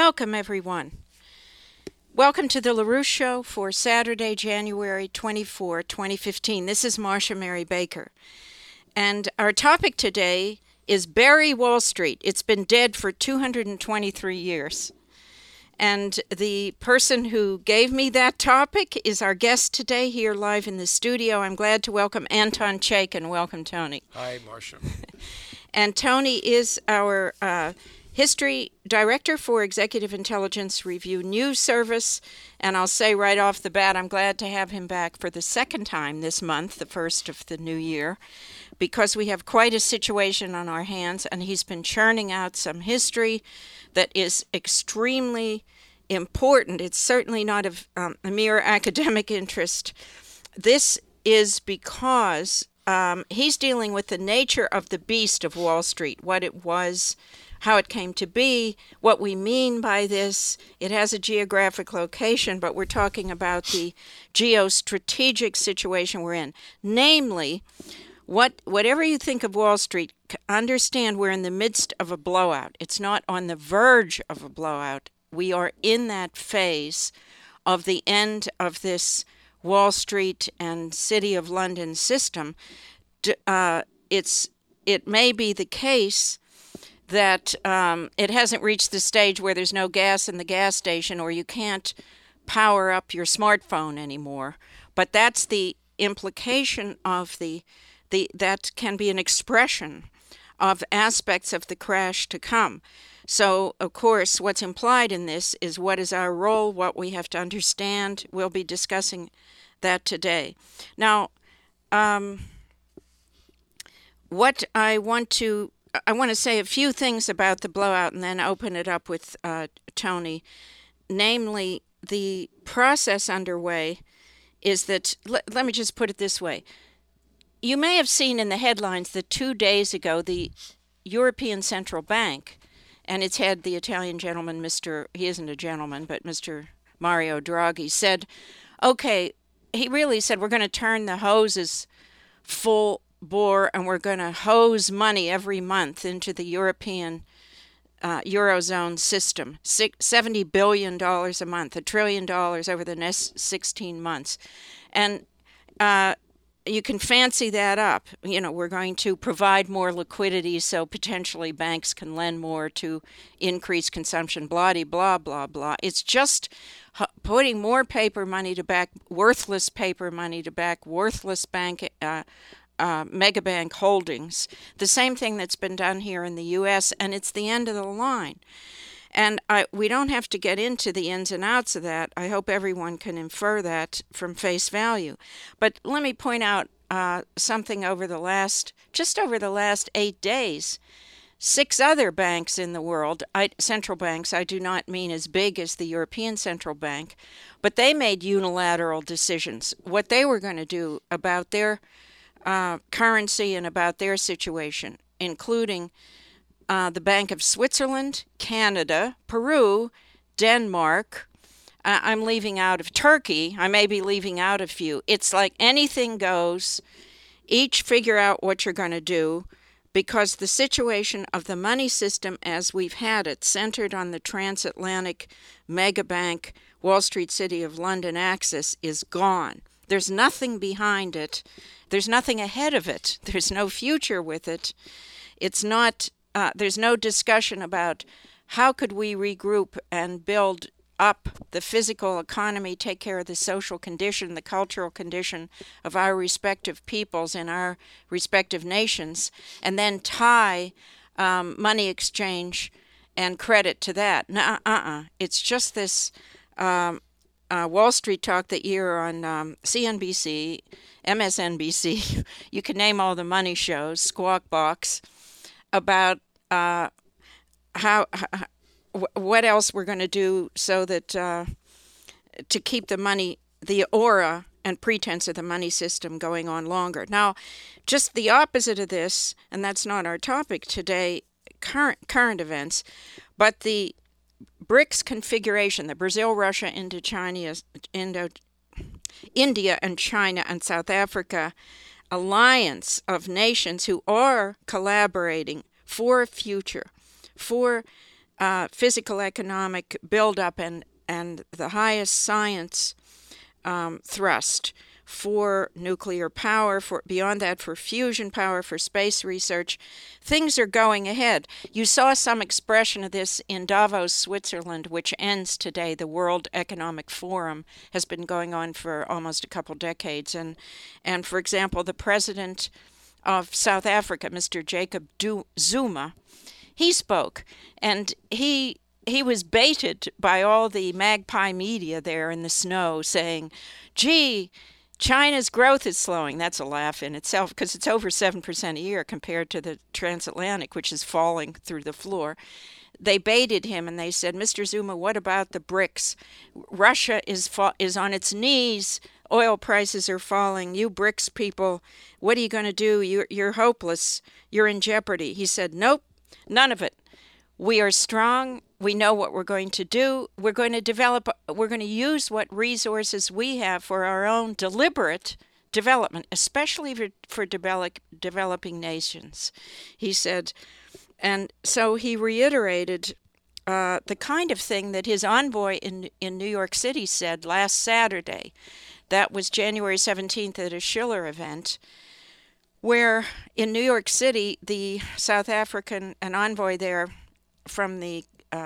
Welcome, everyone. Welcome to the LaRouche Show for Saturday, January 24, 2015. This is Marcia Mary Baker. And our topic today is Bury Wall Street. It's been dead for 223 years. And the person who gave me that topic is our guest today here live in the studio. I'm glad to welcome Anton Chaikin. Welcome, Tony. Hi, Marcia. And Tony is our History Director for Executive Intelligence Review News Service. And I'll say right off the bat, I'm glad to have him back for the second time this month, the first of the new year, because we have quite a situation on our hands, and he's been churning out some history that is extremely important. It's certainly not of a mere academic interest. This is because he's dealing with the nature of the beast of Wall Street, what it was, how it came to be, what we mean by this. It has a geographic location, but we're talking about the geostrategic situation we're in. Namely, whatever you think of Wall Street, understand we're in the midst of a blowout. It's not on the verge of a blowout. We are in that phase of the end of this Wall Street and City of London system. It may be the case that it hasn't reached the stage where there's no gas in the gas station or you can't power up your smartphone anymore. But that's the implication of that can be an expression of aspects of the crash to come. So, of course, what's implied in this is what is our role, what we have to understand. We'll be discussing that today. Now, what I want to say a few things about the blowout and then open it up with Tony. Namely, the process underway is that, let me just put it this way. You may have seen in the headlines that 2 days ago, the European Central Bank, and its head, the Italian gentleman, he isn't a gentleman, but Mr. Mario Draghi, said, okay, he really said, we're going to turn the hoses full bore and we're going to hose money every month into the European Eurozone system, $70 billion a month, $1 trillion over the next 16 months. And you can fancy that up. You know, we're going to provide more liquidity so potentially banks can lend more to increase consumption, blah, blah, blah, blah. It's just putting more paper money to back worthless paper money to back worthless mega bank holdings. The same thing that's been done here in the U.S., and it's the end of the line. And we don't have to get into the ins and outs of that. I hope everyone can infer that from face value. But let me point out something just over the last 8 days. 6 other banks in the world, central banks, I do not mean as big as the European Central Bank, but they made unilateral decisions, what they were going to do about their currency and about their situation, including the Bank of Switzerland, Canada, Peru, Denmark. I'm leaving out of Turkey. I may be leaving out a few. It's like anything goes. Each figure out what you're going to do, because the situation of the money system as we've had it, centered on the transatlantic megabank Wall Street City of London axis, is gone. There's nothing behind it. There's nothing ahead of it. There's no future with it. It's not. There's no discussion about how could we regroup and build up the physical economy, take care of the social condition, the cultural condition of our respective peoples in our respective nations, and then tie money exchange and credit to that. It's just this Wall Street talk that you're on CNBC, MSNBC, you can name all the money shows, Squawk Box, about what else we're going to do so that to keep the money, the aura and pretense of the money system going on longer. Now, just the opposite of this, and that's not our topic today, current events, but the BRICS configuration, the Brazil, Russia, India and China and South Africa alliance of nations who are collaborating for a future, for physical economic buildup and the highest science thrust for nuclear power, for beyond that for fusion power, for space research. Things are going ahead. You saw some expression of this in Davos, Switzerland, which ends today. The World Economic Forum has been going on for almost a couple decades. And for example, the president of South Africa, Mr. Jacob Zuma, he spoke, and he was baited by all the magpie media there in the snow saying, gee, China's growth is slowing. That's a laugh in itself because it's over 7% a year compared to the transatlantic, which is falling through the floor. They baited him and they said, Mr. Zuma, what about the BRICS? Russia is on its knees. Oil prices are falling. You BRICS people, what are you going to do? You're hopeless. You're in jeopardy. He said, nope, none of it. We are strong. We know what we're going to do. We're going to use what resources we have for our own deliberate development, especially for developing nations, he said. And so he reiterated the kind of thing that his envoy in New York City said last Saturday. That was January 17th at a Schiller event, where in New York City, the South African, an envoy there from the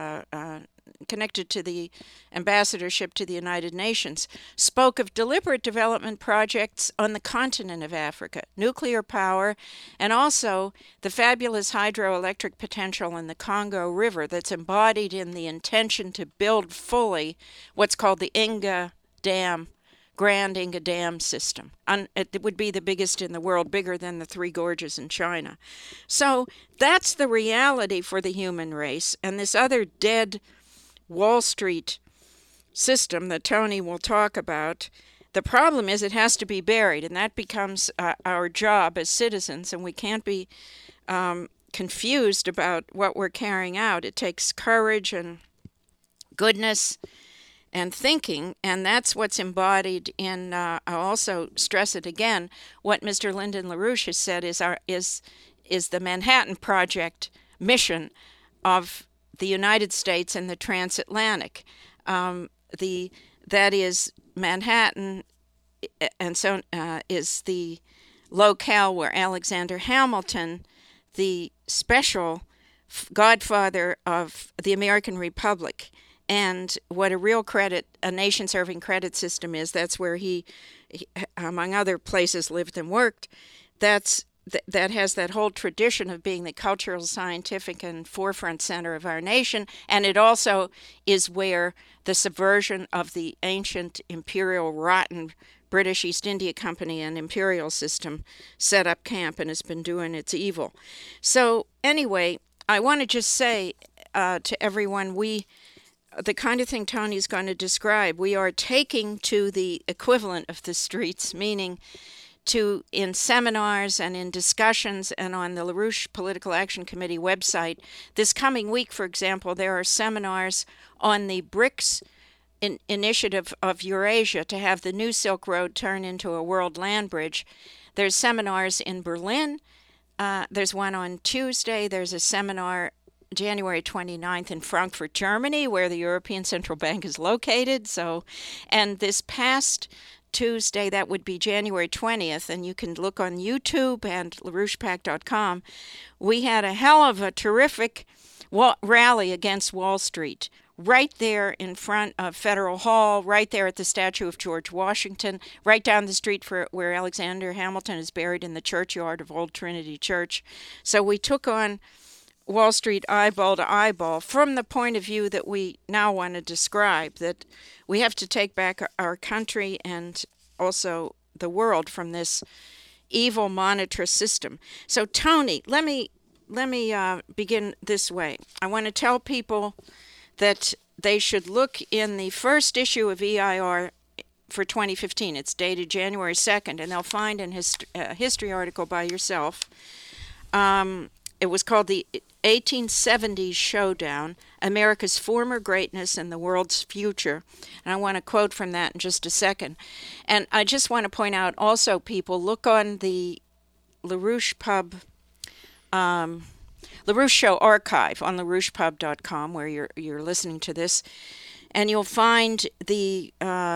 connected to the ambassadorship to the United Nations, spoke of deliberate development projects on the continent of Africa, nuclear power, and also the fabulous hydroelectric potential in the Congo River that's embodied in the intention to build fully what's called the Inga Dam, Grand Inga Dam system. It would be the biggest in the world, bigger than the Three Gorges in China. So that's the reality for the human race. And this other dead Wall Street system that Tony will talk about, the problem is it has to be buried, and that becomes our job as citizens, and we can't be confused about what we're carrying out. It takes courage and goodness and thinking, and that's what's embodied in, I'll also stress it again, what Mr. Lyndon LaRouche has said is the Manhattan Project mission of the United States and the transatlantic. That is Manhattan, and so is the locale where Alexander Hamilton, the special godfather of the American Republic, and what a real a nation-serving credit system is, that's where he, among other places, lived and worked. That has that whole tradition of being the cultural, scientific, and forefront center of our nation. And it also is where the subversion of the ancient imperial, rotten British East India Company and imperial system set up camp and has been doing its evil. So anyway, I want to just say to everyone, the kind of thing Tony's going to describe, we are taking to the equivalent of the streets, meaning in seminars and in discussions and on the LaRouche Political Action Committee website. This coming week, for example, there are seminars on the BRICS initiative of Eurasia to have the new Silk Road turn into a world land bridge. There's seminars in Berlin. There's one on Tuesday. There's a seminar January 29th in Frankfurt, Germany, where the European Central Bank is located. And this past Tuesday, that would be January 20th, and you can look on YouTube and LaRouchePAC.com. We had a hell of a terrific rally against Wall Street, right there in front of Federal Hall, right there at the statue of George Washington, right down the street where Alexander Hamilton is buried in the churchyard of Old Trinity Church. So we took on Wall Street eyeball to eyeball from the point of view that we now want to describe, that we have to take back our country and also the world from this evil monetarist system. So Tony, let me begin this way. I want to tell people that they should look in the first issue of EIR for 2015. It's dated January 2nd, and they'll find a history article by yourself. It was called the 1870s Showdown, America's Former Greatness and the World's Future. And I want to quote from that in just a second. And I just want to point out also, people, look on the LaRouche LaRouche Show archive on larouchepub.com, where you're listening to this, and you'll find the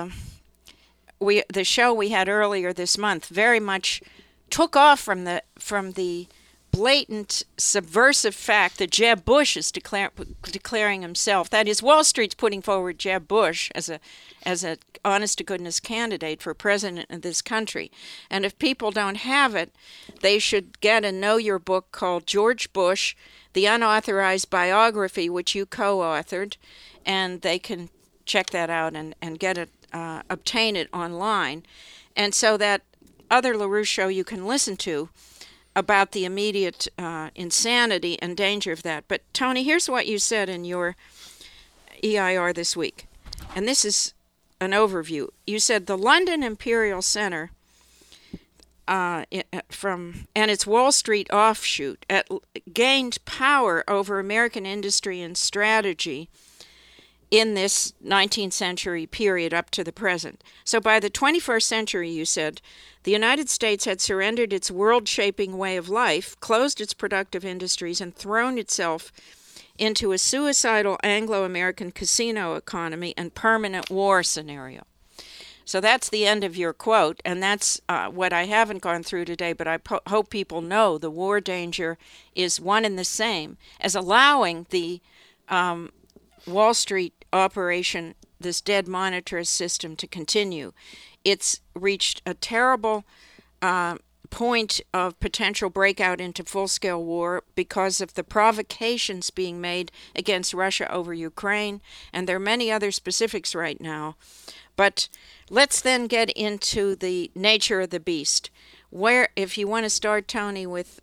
show we had earlier this month very much took off from the blatant subversive fact that Jeb Bush is declaring himself. That is, Wall Street's putting forward Jeb Bush as a honest to goodness candidate for president of this country. And if people don't have it, they should get a Know Your book called George Bush, the Unauthorized Biography, which you co-authored, and they can check that out and get it, obtain it online. And so that other LaRouche show you can listen to about the immediate insanity and danger of that. But Tony, here's what you said in your EIR this week. And this is an overview. You said the London Imperial Center and its Wall Street offshoot gained power over American industry and strategy in this 19th century period up to the present. So by the 21st century, you said, the United States had surrendered its world-shaping way of life, closed its productive industries, and thrown itself into a suicidal Anglo-American casino economy and permanent war scenario. So that's the end of your quote, and that's what I haven't gone through today, but I hope people know the war danger is one and the same as allowing the Wall Street operation, this dead monetarist system, to continue. It's reached a terrible point of potential breakout into full-scale war because of the provocations being made against Russia over Ukraine, and there are many other specifics right now. But let's then get into the nature of the beast. Where, if you want to start, Tony, with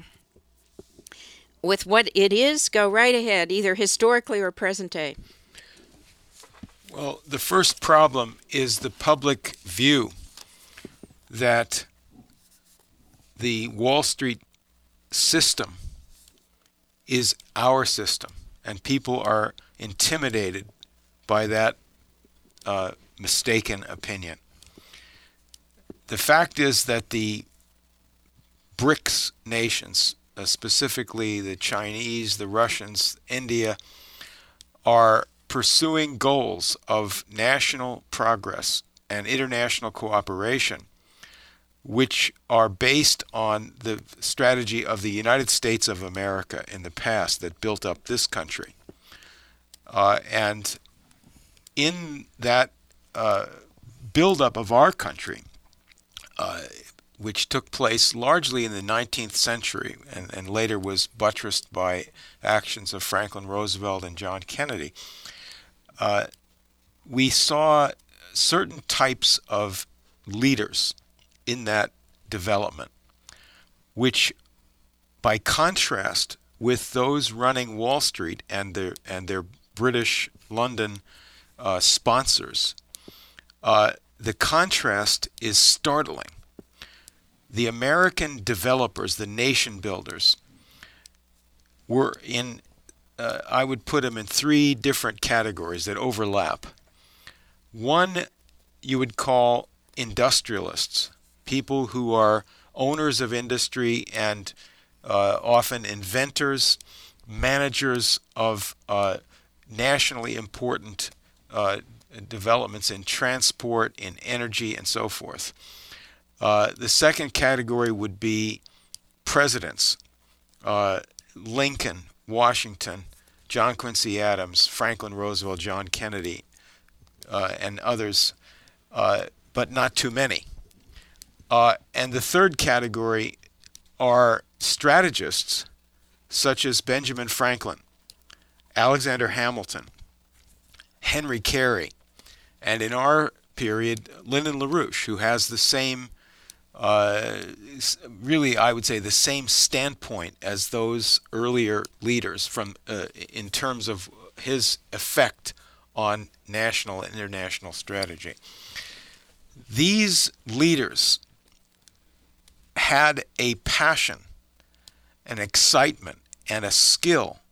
what it is, go right ahead, either historically or present day. Well, the first problem is the public view that the Wall Street system is our system, and people are intimidated by that mistaken opinion. The fact is that the BRICS nations, specifically the Chinese, the Russians, India, are pursuing goals of national progress and international cooperation, which are based on the strategy of the United States of America in the past that built up this country. And in that buildup of our country, which took place largely in the 19th century and later was buttressed by actions of Franklin Roosevelt and John Kennedy, we saw certain types of leaders in that development, which, by contrast with those running Wall Street and their British London sponsors, the contrast is startling. The American developers, the nation builders, were in, I would put them in three different categories that overlap. One you would call industrialists, people who are owners of industry and often inventors, managers of nationally important developments in transport, in energy, and so forth. The second category would be presidents, Lincoln, Washington, John Quincy Adams, Franklin Roosevelt, John Kennedy, and others, but not too many. And the third category are strategists such as Benjamin Franklin, Alexander Hamilton, Henry Carey, and in our period, Lyndon LaRouche, who has the same, really I would say the same standpoint as those earlier leaders from in terms of his effect on national and international strategy. These leaders had a passion, an excitement, and a skill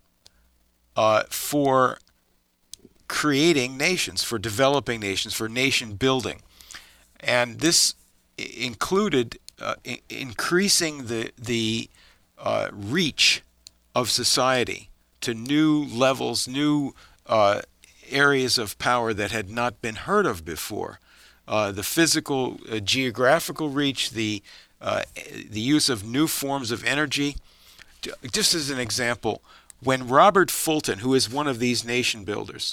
for creating nations, for developing nations, for nation building. And this included increasing the reach of society to new levels, new areas of power that had not been heard of before. The physical, geographical reach, the use of new forms of energy. Just as an example, when Robert Fulton, who is one of these nation builders,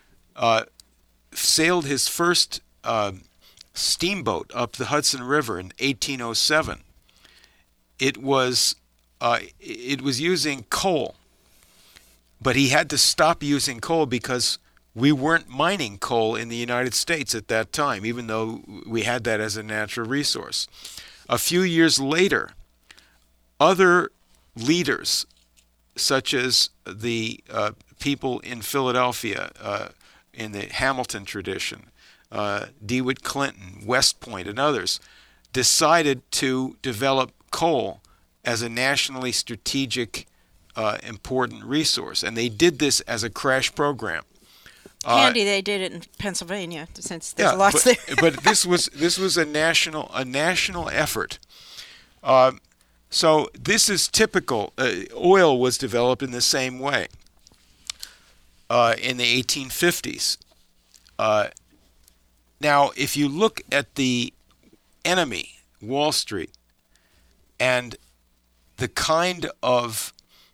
sailed his first steamboat up the Hudson River in 1807, it was using coal, but he had to stop using coal because we weren't mining coal in the United States at that time, even though we had that as a natural resource. A few years later, other leaders, such as the people in Philadelphia in the Hamilton tradition, DeWitt Clinton, West Point, and others, decided to develop coal as a nationally strategic, important resource. And they did this as a crash program. Handy they did it in Pennsylvania, since there's lots there. But this was a national effort. So this is typical. Oil was developed in the same way in the 1850s. Now, if you look at the enemy, Wall Street, and the kind of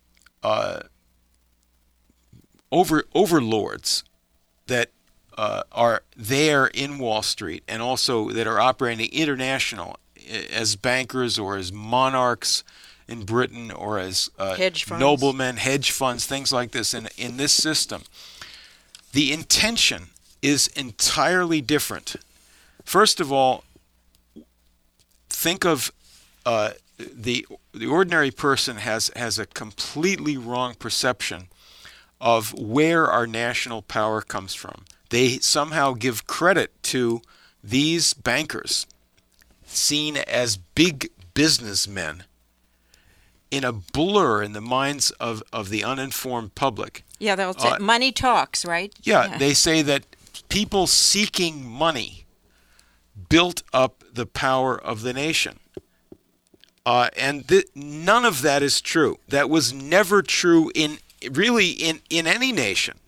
overlords that are there in Wall Street, and also that are operating international as bankers or as monarchs in Britain, or as noblemen, hedge funds, things like this in this system, the intention is entirely different. First of all, think of the ordinary person has a completely wrong perception of where our national power comes from. They somehow give credit to these bankers, seen as big businessmen, in a blur in the minds of the uninformed public. Yeah, they'll say money talks, right? Yeah, they say that people seeking money built up the power of the nation. And none of that is true. That was never true in any nation.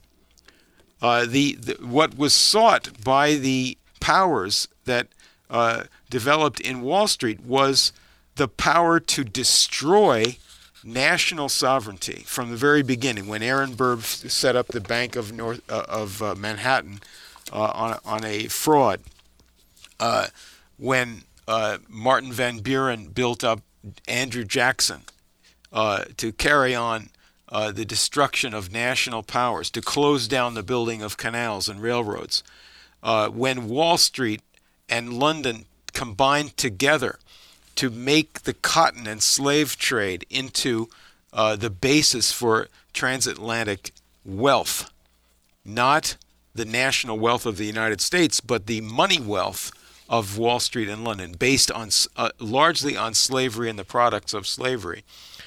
What was sought by the powers that developed in Wall Street was the power to destroy national sovereignty from the very beginning. When Aaron Burr set up the Bank of Manhattan on a fraud, when Martin Van Buren built up Andrew Jackson to carry on the destruction of national powers, to close down the building of canals and railroads, when Wall Street and London combined together to make the cotton and slave trade into the basis for transatlantic wealth, not the national wealth of the United States, but the money wealth of Wall Street and London, based on largely on slavery and the products of slavery.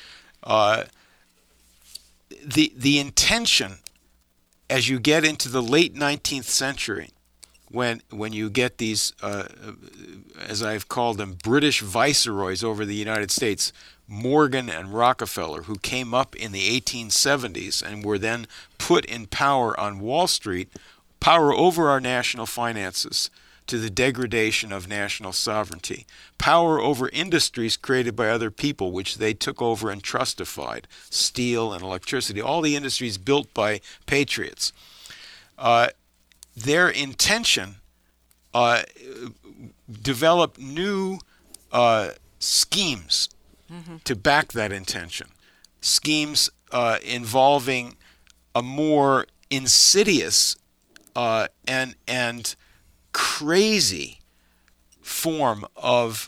The intention, as you get into the late 19th century, when you get these, as I've called them, British viceroys over the United States, Morgan and Rockefeller, who came up in the 1870s and were then put in power on Wall Street, power over our national finances, to the degradation of national sovereignty, power over industries created by other people, which they took over and trustified, steel and electricity, all the industries built by patriots. Their intention developed new schemes to back that intention, schemes involving a more insidious and crazy form of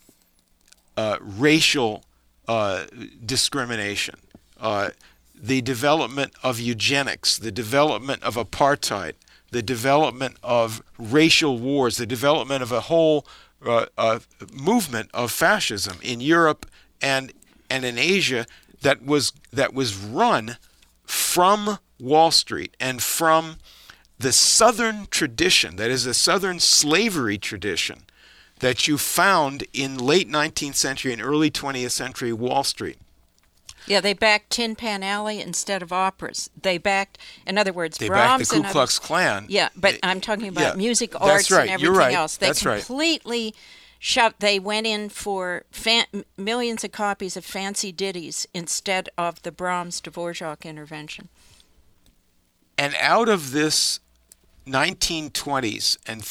racial discrimination, the development of eugenics, the development of apartheid, the development of racial wars, the development of a whole movement of fascism in Europe and in Asia that was run from Wall Street and from the Southern tradition, that is the Southern slavery tradition that you found in late 19th century and early 20th century Wall Street. Yeah, they backed Tin Pan Alley instead of operas. They backed, in other words, They Brahms backed the Ku Klux Klan. Yeah, but I'm talking about music, that's arts, right. and everything You're right. else. They That's right. completely shoved. They went in for millions of copies of Fancy Ditties instead of the Brahms Dvorak intervention. And out of this 1920s and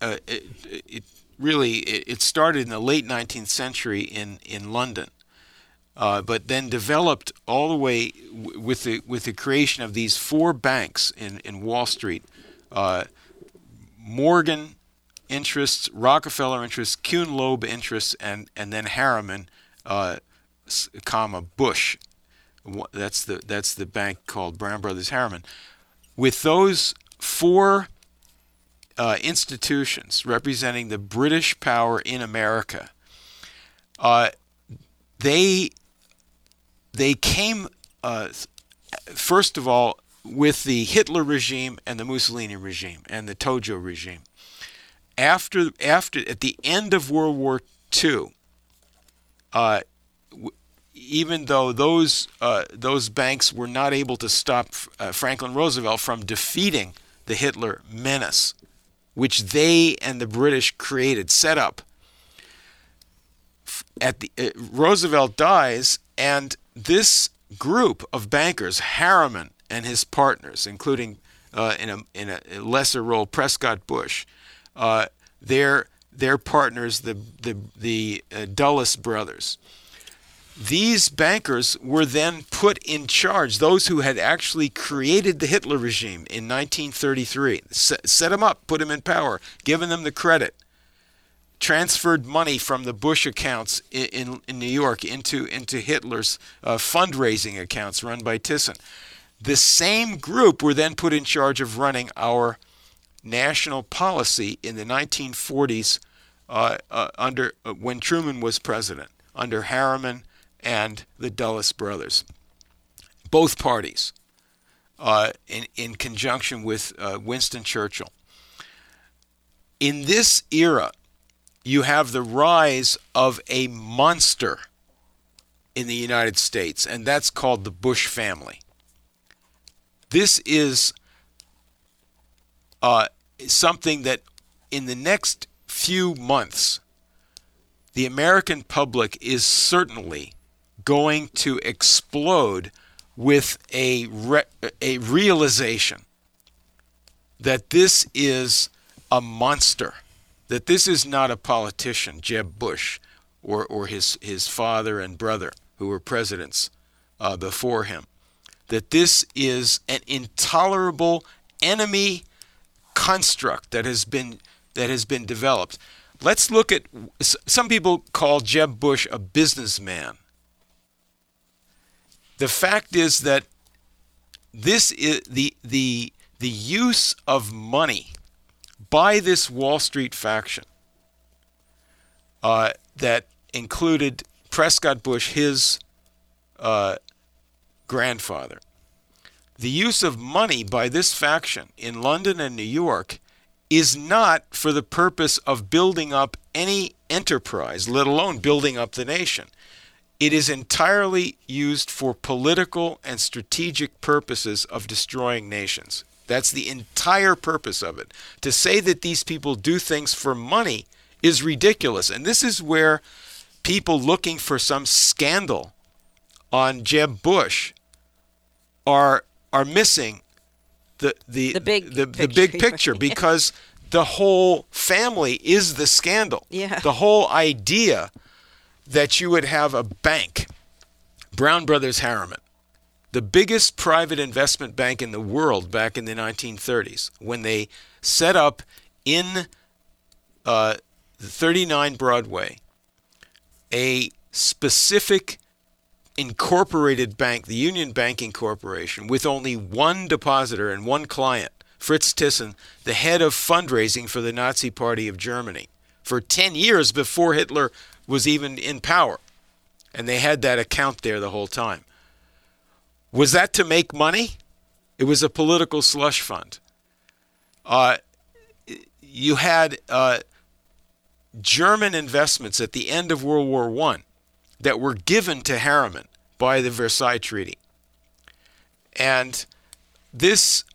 it started in the late 19th century in London, but then developed all the way with the creation of these 4 banks in Wall Street: Morgan interests, Rockefeller interests, Kuhn Loeb interests, and then Harriman, Bush. That's the bank called Brown Brothers Harriman. With those 4 institutions representing the British power in America, they came first of all with the Hitler regime and the Mussolini regime and the Tojo regime. After at the end of World War II, even though those banks were not able to stop Franklin Roosevelt from defeating the Hitler menace, which they and the British set up. Roosevelt dies, and this group of bankers, Harriman and his partners, including in a lesser role Prescott Bush, their partners, the Dulles brothers. These bankers were then put in charge, those who had actually created the Hitler regime in 1933, set them up, put them in power, given them the credit, transferred money from the Bush accounts in New York into Hitler's fundraising accounts run by Thyssen. The same group were then put in charge of running our national policy in the 1940s when Truman was president, under Harriman and the Dulles brothers, both parties, in conjunction with Winston Churchill. In this era, you have the rise of a monster in the United States, and that's called the Bush family. This is something that in the next few months, the American public is certainly going to explode with a realization that this is a monster, that this is not a politician, Jeb Bush, or his father and brother who were presidents before him, that this is an intolerable enemy construct that has been developed. Let's look at, some people call Jeb Bush a businessman. The fact is that this is the use of money by this Wall Street faction that included Prescott Bush, his grandfather. The use of money by this faction in London and New York is not for the purpose of building up any enterprise, let alone building up the nation. It is entirely used for political and strategic purposes of destroying nations. That's the entire purpose of it. To say that these people do things for money is ridiculous. And this is where people looking for some scandal on Jeb Bush are missing the big picture, because the whole family is the scandal. Yeah. The whole idea that you would have a bank, Brown Brothers Harriman, the biggest private investment bank in the world back in the 1930s, when they set up in 39 Broadway a specific incorporated bank, the Union Banking Corporation, with only one depositor and one client, Fritz Thyssen, the head of fundraising for the Nazi Party of Germany, for 10 years before Hitler was even in power. And they had that account there the whole time. Was that to make money? It was a political slush fund. You had German investments at the end of World War I that were given to Harriman by the Versailles Treaty. And it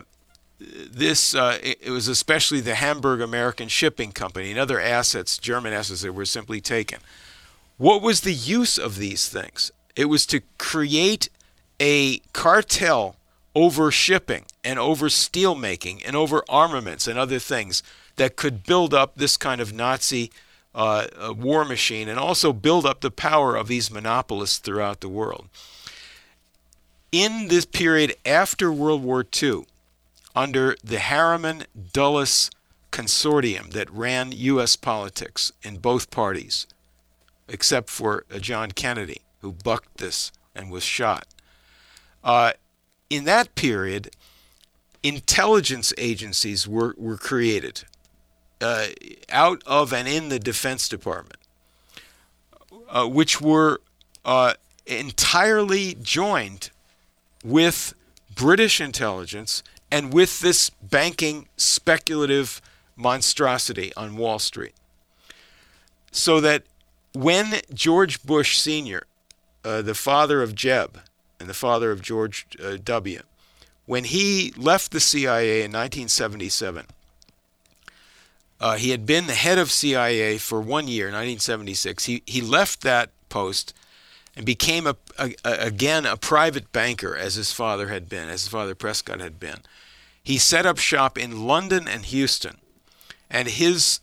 was especially the Hamburg American Shipping Company and other assets, German assets, that were simply taken. What was the use of these things? It was to create a cartel over shipping and over steel making and over armaments and other things that could build up this kind of Nazi war machine and also build up the power of these monopolists throughout the world. In this period after World War II, under the Harriman-Dulles consortium that ran U.S. politics in both parties, except for John Kennedy, who bucked this and was shot. In that period, intelligence agencies were created out of and in the Defense Department, which were entirely joined with British intelligence and with this banking speculative monstrosity on Wall Street. So that when George Bush Sr., the father of Jeb and the father of George W., when he left the CIA in 1977, he had been the head of CIA for 1 year, 1976. He left that post and became again a private banker, as his father had been, as his father Prescott had been. He set up shop in London and Houston, and his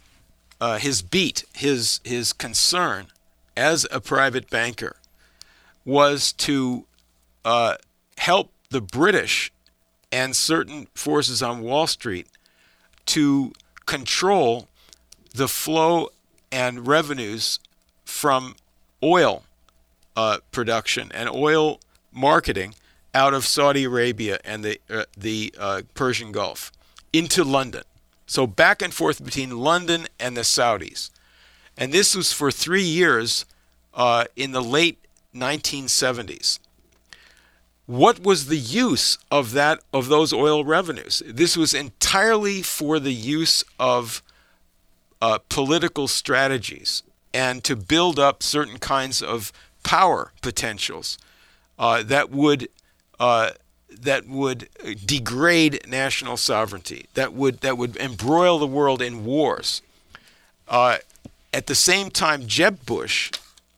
concern as a private banker was to help the British and certain forces on Wall Street to control the flow and revenues from oil production and oil marketing out of Saudi Arabia and the Persian Gulf into London. So back and forth between London and the Saudis. And this was for 3 years in the late 1970s. What was the use of those oil revenues? This was entirely for the use of political strategies and to build up certain kinds of power potentials that would degrade national sovereignty, that would embroil the world in wars. At the same time, Jeb Bush,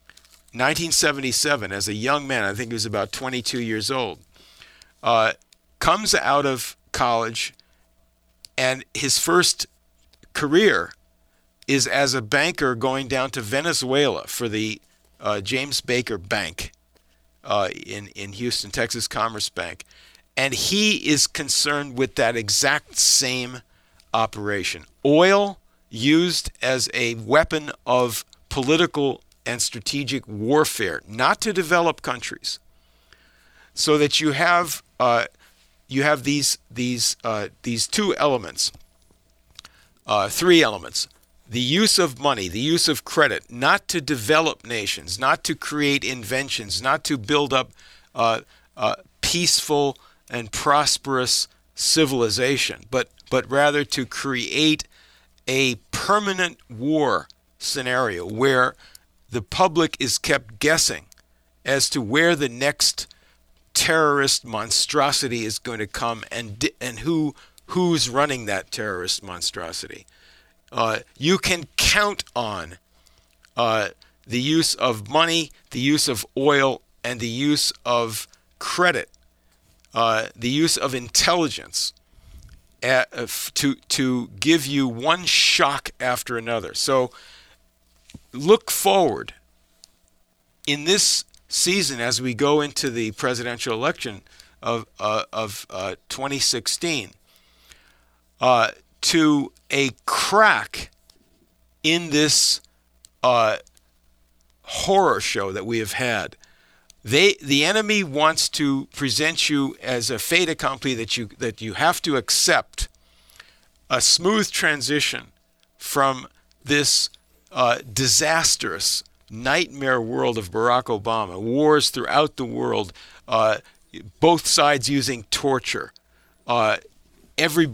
1977, as a young man, I think he was about 22 years old, comes out of college, and his first career is as a banker going down to Venezuela for the James Baker Bank in Houston, Texas Commerce Bank. And he is concerned with that exact same operation. Oil used as a weapon of political and strategic warfare, not to develop countries. So that you have these two elements, three elements. The use of money, the use of credit, not to develop nations, not to create inventions, not to build up peaceful and prosperous civilization, but rather to create a permanent war scenario where the public is kept guessing as to where the next terrorist monstrosity is going to come and who's running that terrorist monstrosity. You can count on the use of money, the use of oil, and the use of credit, the use of intelligence to give you one shock after another. So look forward in this season as we go into the presidential election of 2016 to a crack in this horror show that we have had. The enemy wants to present you as a fait accompli that you have to accept a smooth transition from this disastrous nightmare world of Barack Obama, wars throughout the world, both sides using torture, every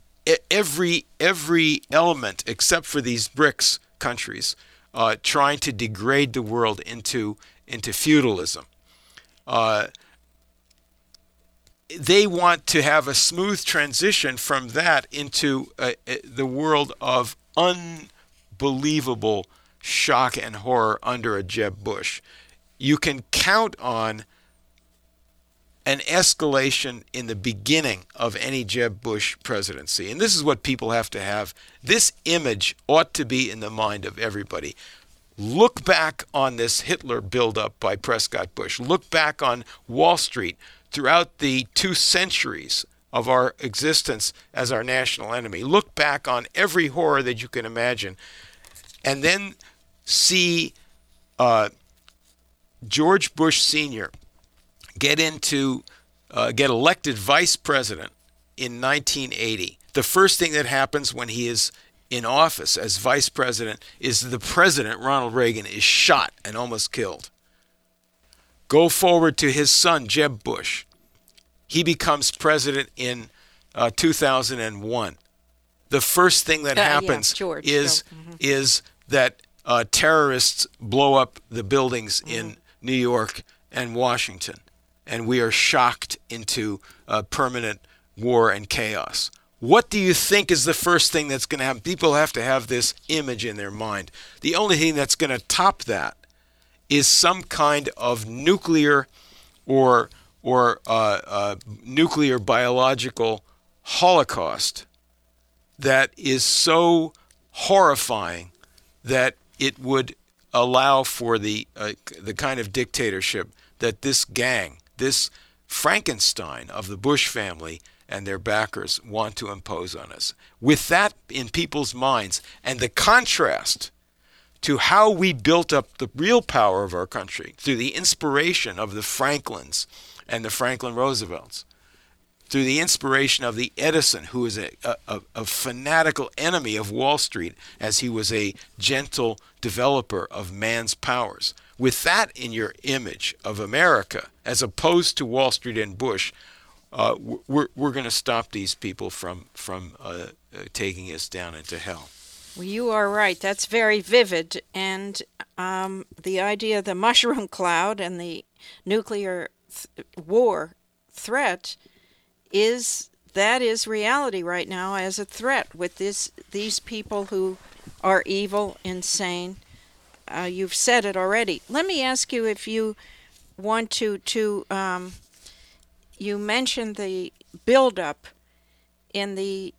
element except for these BRICS countries trying to degrade the world into feudalism. They want to have a smooth transition from that into the world of unbelievable shock and horror under a Jeb Bush. You can count on an escalation in the beginning of any Jeb Bush presidency. And this is what people have to have. This image ought to be in the mind of everybody. Look back on this Hitler buildup by Prescott Bush. Look back on Wall Street throughout the 2 centuries of our existence as our national enemy. Look back on every horror that you can imagine. And then see George Bush Sr. get elected vice president in 1980. The first thing that happens when he is in office as vice president is the president, Ronald Reagan, is shot and almost killed. Go forward to his son, Jeb Bush. He becomes president in 2001. The first thing that happens is that terrorists blow up the buildings in New York and Washington, and we are shocked into permanent war and chaos. What do you think is the first thing that's going to happen? People have to have this image in their mind. The only thing that's going to top that is some kind of nuclear or nuclear biological holocaust that is so horrifying that it would allow for the kind of dictatorship that this gang, this Frankenstein of the Bush family and their backers want to impose on us. With that in people's minds, and the contrast to how we built up the real power of our country through the inspiration of the Franklins and the Franklin Roosevelts, through the inspiration of the Edison, who was a fanatical enemy of Wall Street as he was a gentle developer of man's powers. With that in your image of America, as opposed to Wall Street and Bush, we're going to stop these people from taking us down into hell. Well, you are right. That's very vivid. And the idea of the mushroom cloud and the nuclear war threat is reality right now as a threat with these people who are evil, insane. You've said it already. Let me ask you if you want to you mentioned the buildup in the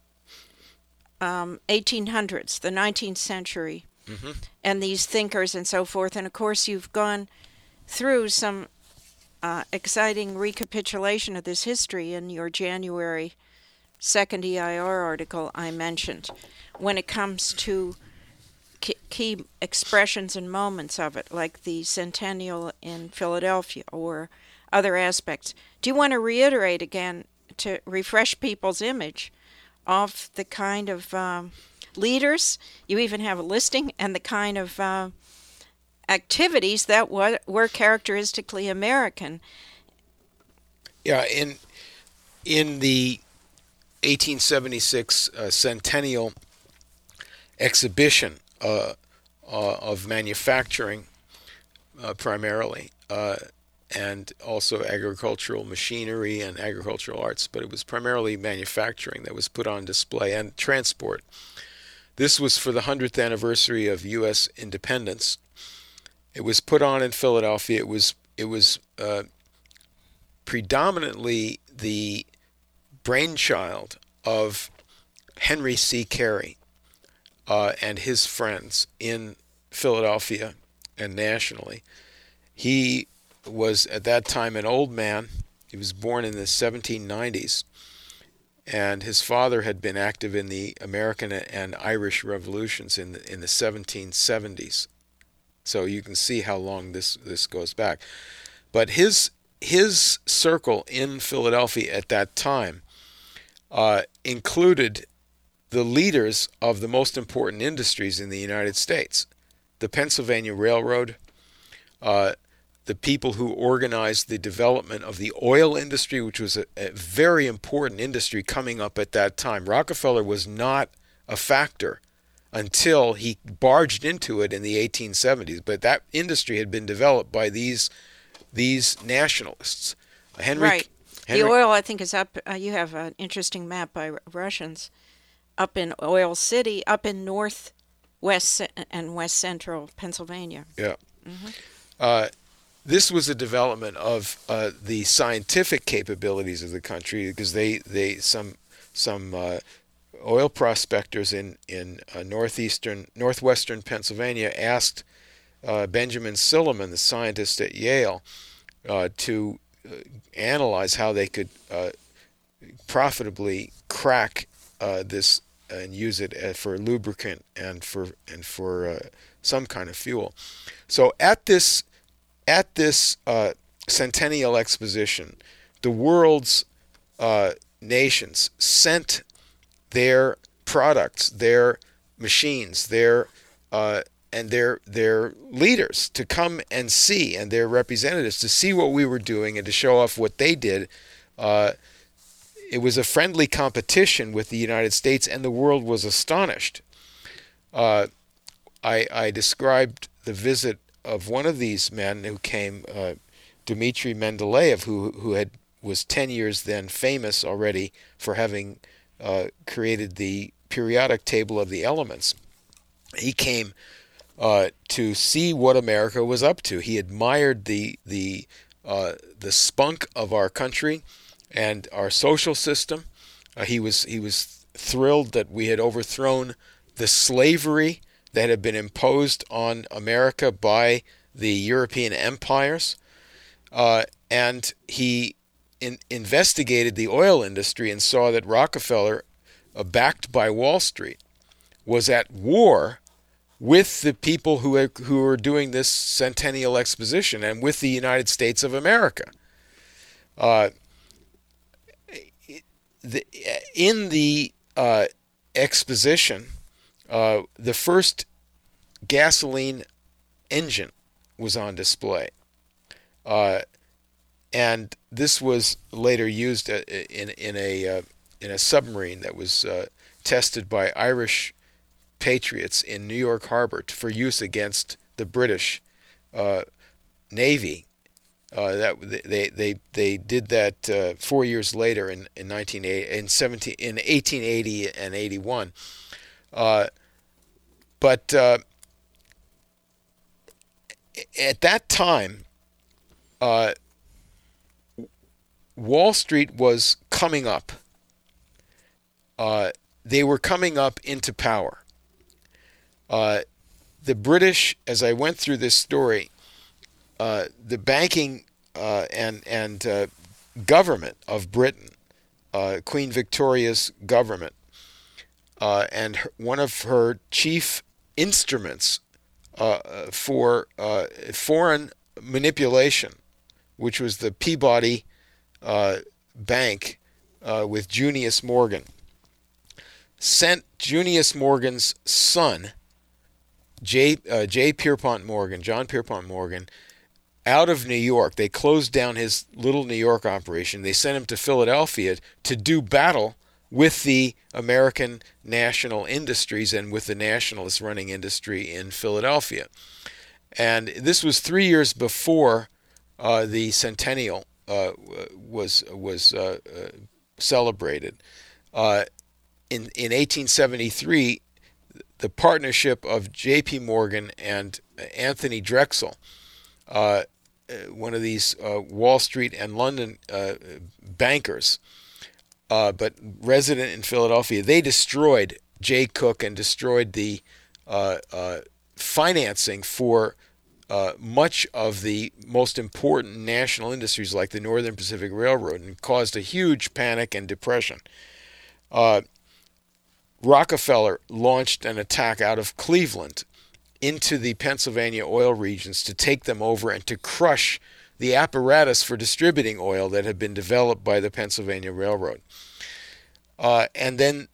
1800s, the 19th century, and these thinkers and so forth. And of course, you've gone through some exciting recapitulation of this history in your January 2nd EIR article I mentioned, when it comes to key expressions and moments of it, like the centennial in Philadelphia or other aspects. Do you want to reiterate again, to refresh people's image of the kind of leaders, you even have a listing, and the kind of activities that were characteristically American? Yeah, in the 1876 centennial exhibition of manufacturing primarily, and also agricultural machinery and agricultural arts, but it was primarily manufacturing that was put on display, and transport. This was for the 100th anniversary of U.S. independence. It was put on in Philadelphia. It was predominantly the brainchild of Henry C. Carey and his friends in Philadelphia and nationally. He was at that time an old man. He was born in the 1790s, and his father had been active in the American and Irish revolutions in the 1770s. So you can see how long this goes back. But his circle in Philadelphia at that time included the leaders of the most important industries in the United States: the Pennsylvania Railroad, the people who organized the development of the oil industry, which was a very important industry coming up at that time. Rockefeller was not a factor until he barged into it in the 1870s, but that industry had been developed by these these nationalists. Right. The oil, I think, is up. You have an interesting map by Russians up in Oil City, up in northwest and west central Pennsylvania. Yeah. This was a development of the scientific capabilities of the country, because some oil prospectors in northwestern Pennsylvania asked Benjamin Silliman, the scientist at Yale, to analyze how they could profitably crack this and use it for lubricant and for some kind of fuel. So at this Centennial Exposition, the world's nations sent their products, their machines, their leaders to come and see, and their representatives to see what we were doing and to show off what they did. It was a friendly competition with the United States, and the world was astonished. I described the visit of one of these men who came, Dmitry Mendeleev, who was 10 years then famous already for having created the periodic table of the elements. He came to see what America was up to. He admired the spunk of our country and our social system. He was thrilled that we had overthrown the slavery that had been imposed on America by the European empires, and he investigated the oil industry and saw that Rockefeller, backed by Wall Street, was at war with the people who were doing this Centennial Exposition and with the United States of America. In the exposition, the first gasoline engine was on display, and this was later used in a submarine that was tested by Irish patriots in New York Harbor for use against the British Navy. That they did that 4 years later in 1880 and 81. But at that time, Wall Street was coming up. They were coming up into power. The British, as I went through this story, the banking and government of Britain, Queen Victoria's government, and one of her chief instruments for foreign manipulation, which was the Peabody Bank with Junius Morgan, sent Junius Morgan's son, John Pierpont Morgan, out of New York. They closed down his little New York operation. They sent him to Philadelphia to do battle with the American national industries and with the nationalists running industry in Philadelphia. And this was 3 years before the Centennial was celebrated. In 1873, the partnership of J.P. Morgan and Anthony Drexel, one of these Wall Street and London bankers, but resident in Philadelphia, they destroyed Jay Cooke and destroyed the financing for much of the most important national industries like the Northern Pacific Railroad, and caused a huge panic and depression. Rockefeller launched an attack out of Cleveland into the Pennsylvania oil regions to take them over and to crush the apparatus for distributing oil that had been developed by the Pennsylvania Railroad. And then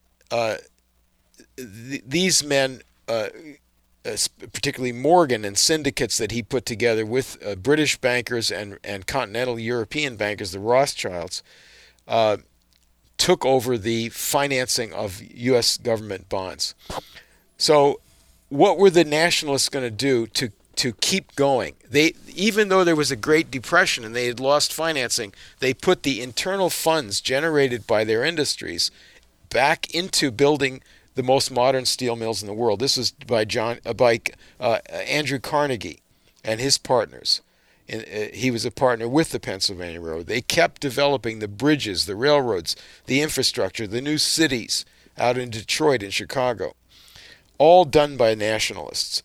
these men, particularly Morgan and syndicates that he put together with British bankers and continental European bankers, the Rothschilds, took over the financing of U.S. government bonds. So what were the nationalists going to do to keep going. They, even though there was a Great Depression and they had lost financing, they put the internal funds generated by their industries back into building the most modern steel mills in the world. This was by Andrew Carnegie and his partners. And he was a partner with the Pennsylvania Railroad. They kept developing the bridges, the railroads, the infrastructure, the new cities out in Detroit and Chicago, all done by nationalists.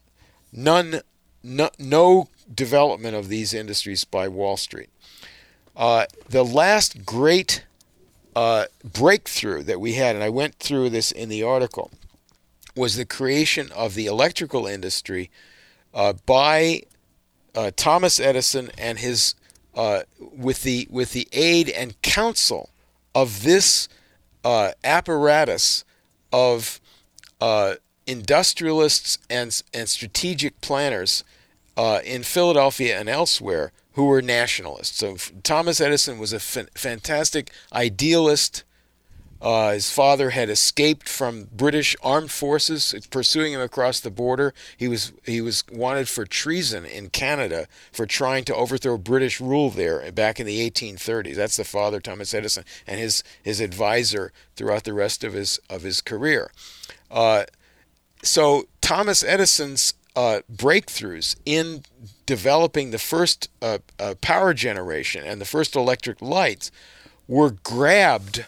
No development of these industries by Wall Street. The last great breakthrough that we had, and I went through this in the article, was the creation of the electrical industry by Thomas Edison and his with the aid and counsel of this apparatus of industrialists and strategic planners in Philadelphia and elsewhere who were nationalists. So Thomas Edison was a fantastic idealist. His father had escaped from British armed forces pursuing him across the border. He was wanted for treason in Canada for trying to overthrow British rule there back in the 1830s. That's the father, Thomas Edison, and his advisor throughout the rest of his career. So Thomas Edison's breakthroughs in developing the first power generation and the first electric lights were grabbed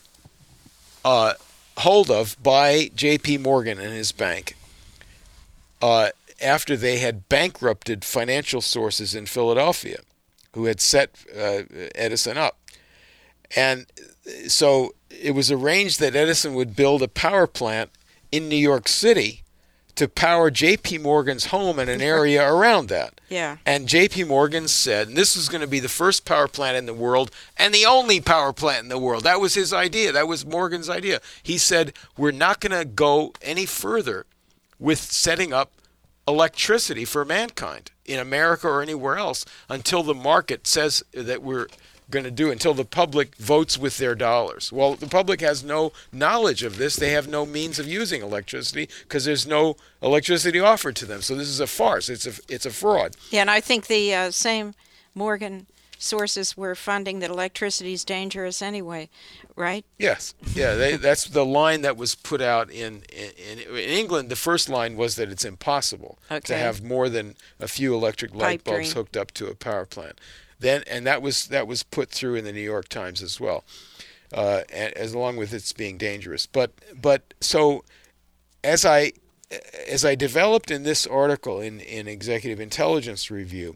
hold of by J.P. Morgan and his bank after they had bankrupted financial sources in Philadelphia who had set Edison up. And so it was arranged that Edison would build a power plant in New York City to power J.P. Morgan's home and an area around that. Yeah. And J.P. Morgan said, and this was going to be the first power plant in the world and the only power plant in the world. That was his idea. That was Morgan's idea. He said, we're not going to go any further with setting up electricity for mankind in America or anywhere else until the market says that we're going to do, until the public votes with their dollars. Well, the public has no knowledge of this. They have no means of using electricity because there's no electricity offered to them. So this is a farce. It's a fraud. Yeah, and I think the same Morgan sources were funding that electricity is dangerous anyway, right? Yes. Yeah, that's the line that was put out in England. The first line was that it's impossible to have more than a few electric light bulbs hooked up to a power plant. And that was put through in the New York Times as well, as along with its being dangerous. But so as I developed in this article in Executive Intelligence Review,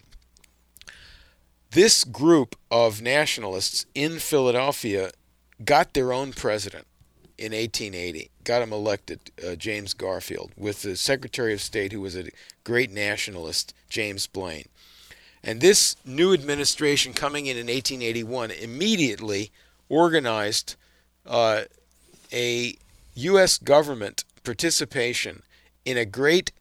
this group of nationalists in Philadelphia got their own president in 1880, got him elected, James Garfield, with the Secretary of State, who was a great nationalist, James Blaine. And this new administration coming in 1881 immediately organized a U.S. government participation in a great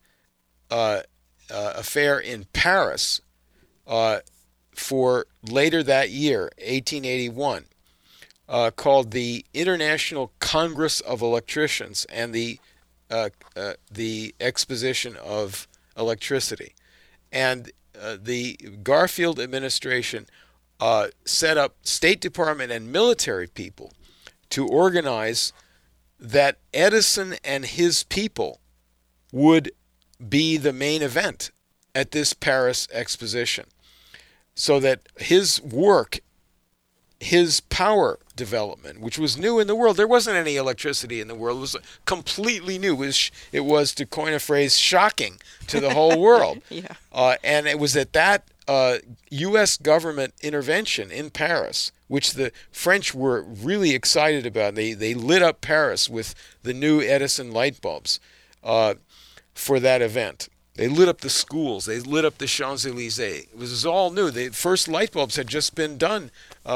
affair in Paris for later that year, 1881, called the International Congress of Electricians and the Exposition of Electricity. And the Garfield administration set up State Department and military people to organize that Edison and his people would be the main event at this Paris exposition, so that his work, his power development, which was new in the world. There wasn't any electricity in the world. It was completely new. It was, to coin a phrase, shocking to the whole world. Yeah. And it was at that U.S. government intervention in Paris, which the French were really excited about. They lit up Paris with the new Edison light bulbs for that event. They lit up the schools. They lit up the Champs-Élysées. It was all new. The first light bulbs had just been done,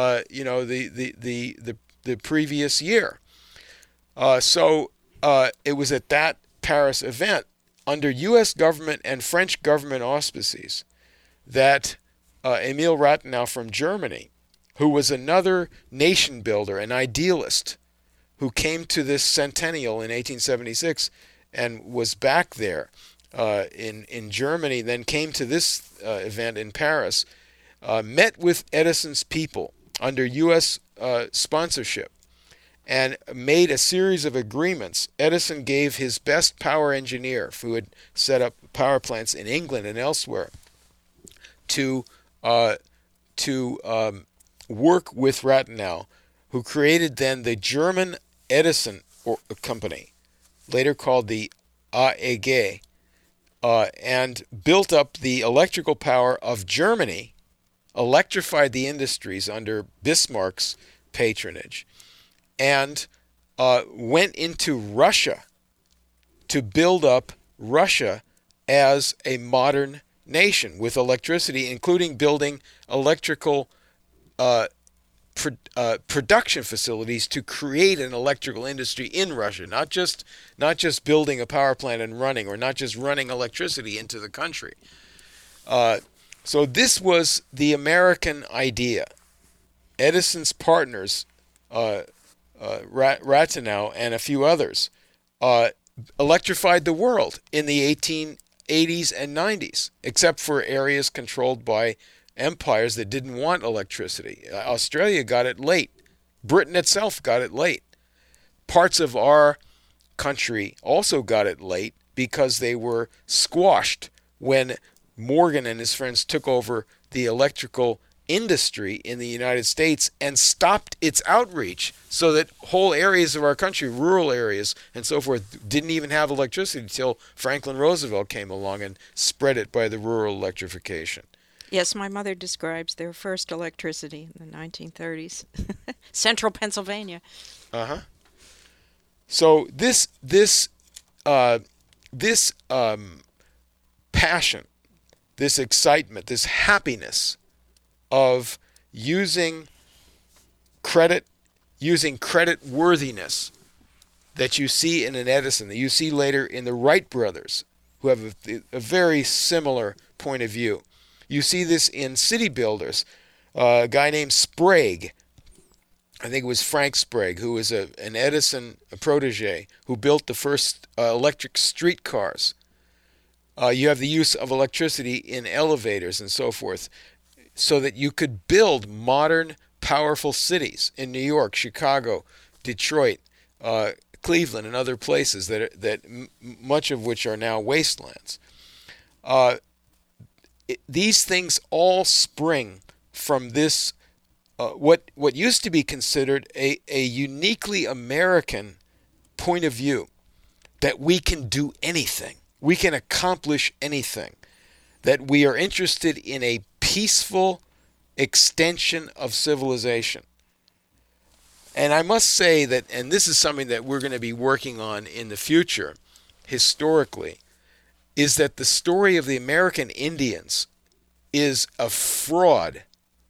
the previous year. So it was at that Paris event, under U.S. government and French government auspices, that Emil Rathenau from Germany, who was another nation builder, an idealist, who came to this centennial in 1876 and was back there, in Germany, then came to this event in Paris, met with Edison's people under U.S. Sponsorship, and made a series of agreements. Edison gave his best power engineer, who had set up power plants in England and elsewhere, to work with Rathenau, who created then the German Edison Company, later called the AEG, and built up the electrical power of Germany, electrified the industries under Bismarck's patronage, and went into Russia to build up Russia as a modern nation with electricity, including building electrical production facilities to create an electrical industry in Russia, not just building a power plant and running, or not just running electricity into the country. So this was the American idea. Edison's partners, Rathenau and a few others, electrified the world in the 1880s and 90s, except for areas controlled by empires that didn't want electricity. Australia got it late. Britain itself got it late. Parts of our country also got it late because they were squashed when Morgan and his friends took over the electrical industry in the United States and stopped its outreach, so that whole areas of our country, rural areas and so forth, didn't even have electricity until Franklin Roosevelt came along and spread it by the rural electrification. Yes, my mother describes their first electricity in the 1930s. Central Pennsylvania. So this passion, this excitement, this happiness of using credit worthiness that you see in an Edison, that you see later in the Wright brothers, who have a very similar point of view. You see this in city builders. A guy named Sprague, I think it was Frank Sprague, who was an Edison protege, who built the first electric streetcars. You have the use of electricity in elevators and so forth, so that you could build modern, powerful cities in New York, Chicago, Detroit, Cleveland, and other places that much of which are now wastelands. These things all spring from this, what used to be considered a uniquely American point of view, that we can do anything, we can accomplish anything, that we are interested in a peaceful extension of civilization. And I must say that, and this is something that we're going to be working on in the future, historically, is that the story of the American Indians is a fraud,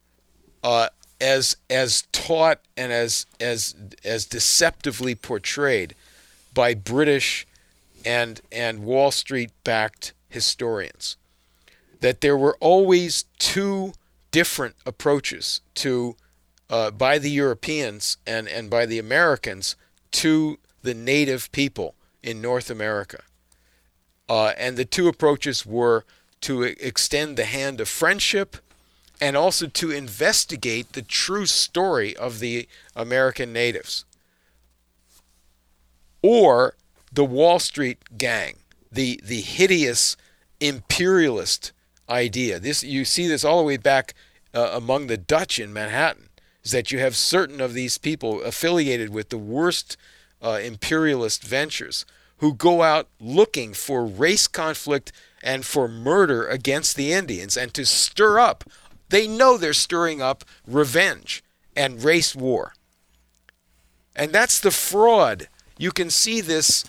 as taught and as deceptively portrayed by British and Wall Street backed historians. That there were always two different approaches to by the Europeans and by the Americans to the native people in North America. And the two approaches were to extend the hand of friendship and also to investigate the true story of the American natives. Or the Wall Street gang, the hideous imperialist idea. You see this all the way back among the Dutch in Manhattan, is that you have certain of these people affiliated with the worst imperialist ventures who go out looking for race conflict and for murder against the Indians, and to stir up. They know they're stirring up revenge and race war. And that's the fraud. You can see this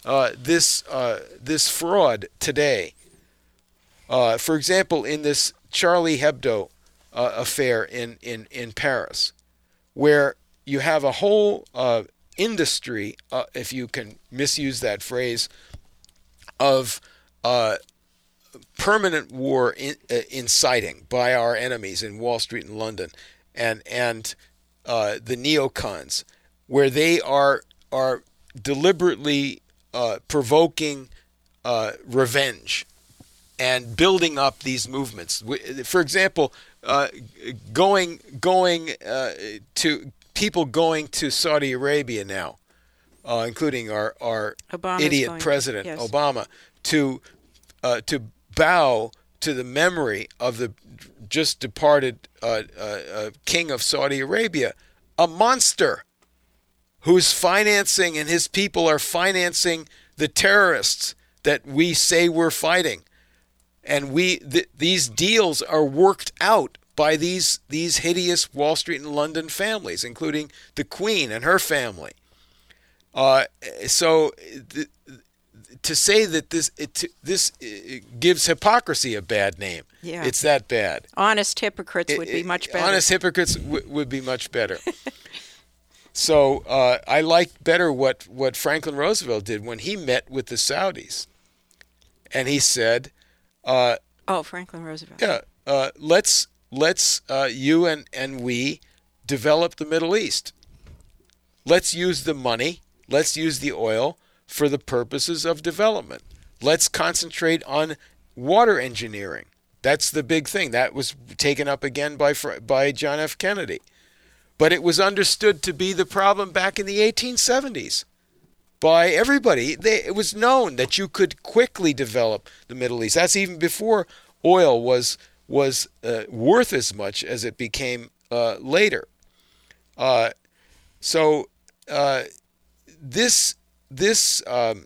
fraud today. For example, in this Charlie Hebdo affair in Paris, where you have a whole industry, if you can misuse that phrase, of permanent war inciting by our enemies in Wall Street and London, and the neocons, where they are deliberately provoking revenge and building up these movements. For example, going to people going to Saudi Arabia now, including our Obama's idiot president yes. Obama, to bow to the memory of the just departed king of Saudi Arabia, a monster who's financing, and his people are financing the terrorists that we say we're fighting. And these deals are worked out by these hideous Wall Street and London families, including the Queen and her family. To say that this gives hypocrisy a bad name. Yeah. It's that bad. Honest hypocrites would be much better. Honest hypocrites would be much better. So I like better what Franklin Roosevelt did when he met with the Saudis, and he said, Franklin Roosevelt. Yeah, let's you and we develop the Middle East. Let's use the money. Let's use the oil for the purposes of development. Let's concentrate on water engineering. That's the big thing. That was taken up again by John F. Kennedy. But it was understood to be the problem back in the 1870s by everybody. It was known that you could quickly develop the Middle East. That's even before oil was worth as much as it became later. This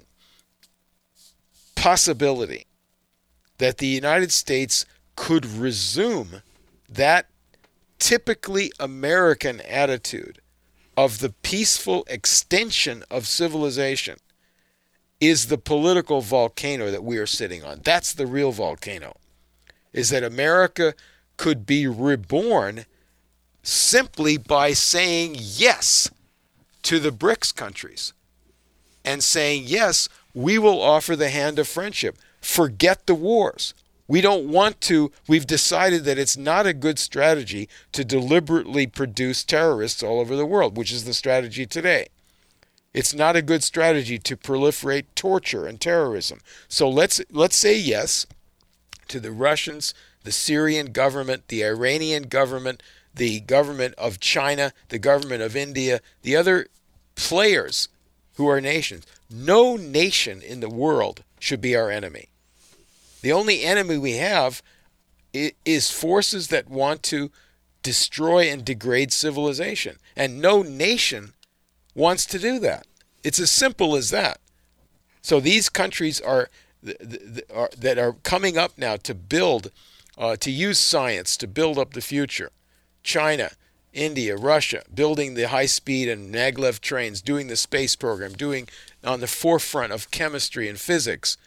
possibility that the United States could resume that typically American attitude of the peaceful extension of civilization is the political volcano that we are sitting on. That's the real volcano, is that America could be reborn simply by saying yes to the BRICS countries and saying, yes, we will offer the hand of friendship. Forget the wars. We don't want to. We've decided that it's not a good strategy to deliberately produce terrorists all over the world, which is the strategy today. It's not a good strategy to proliferate torture and terrorism. So let's say yes to the Russians, the Syrian government, the Iranian government, the government of China, the government of India, the other players who are nations. No nation in the world should be our enemy. The only enemy we have is forces that want to destroy and degrade civilization. And no nation wants to do that. It's as simple as that. So these countries that are coming up now to build, to use science to build up the future. China, India, Russia, building the high-speed and maglev trains, doing the space program, doing on the forefront of chemistry and physics,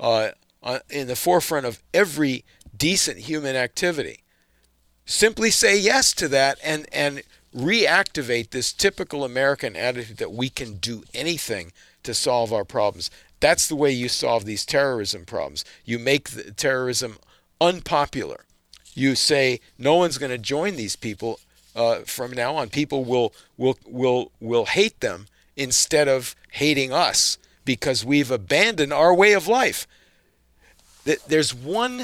in the forefront of every decent human activity. Simply say yes to that and reactivate this typical American attitude that we can do anything to solve our problems. That's the way you solve these terrorism problems. You make the terrorism unpopular. You say no one's going to join these people from now on. People will hate them instead of hating us because we've abandoned our way of life. There's one